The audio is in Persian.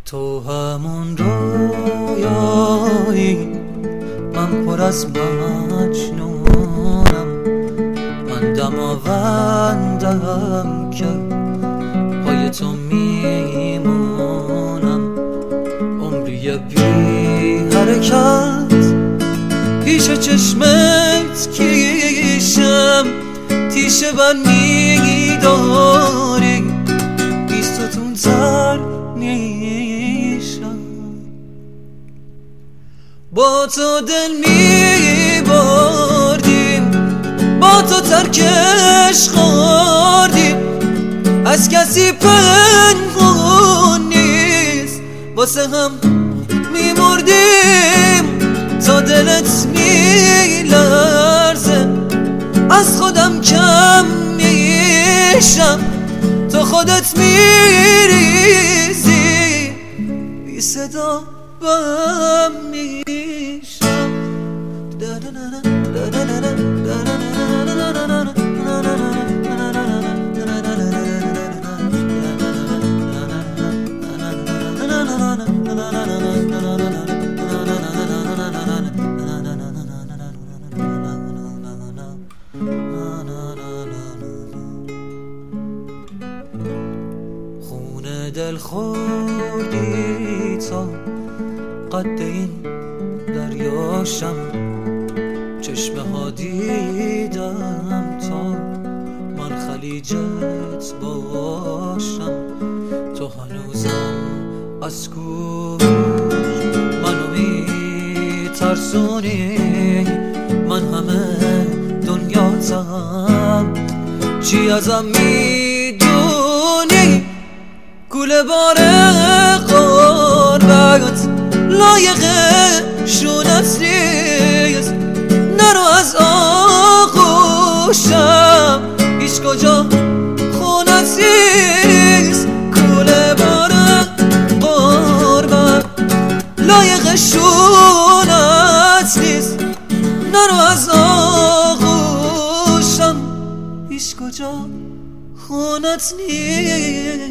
تو همون رویایی، من پر از مجنونم. من دماوندم که پای تو میمونم. عمری بی حرکت پیش چشمت کیشم، تیشه بر میداری، بیستتون تر نیشم. با تو دل میبردیم، با تو ترکش خوردیم، از کسی پنهون نیست، واسه هم میمردیم. تا دلت میلرزه از خودم کم میشم، تو خودت میریزی بی صدا بم میشم. خونه دل خوردی تا قد این دریاشم، چشمه ها دیدم تا من خلیجت باشم. تو هنوزم از گوش منو میترسونی، من همه دنیاتم، چی ازم میدونی؟ گوله بار قربت لایق شونت نیست، نرو از آغوشم، هیچ کجا خونت نیست. گوله بار قربت لایق شونت نیست، نرو از آغوشم، هیچ کجا خونت نیست.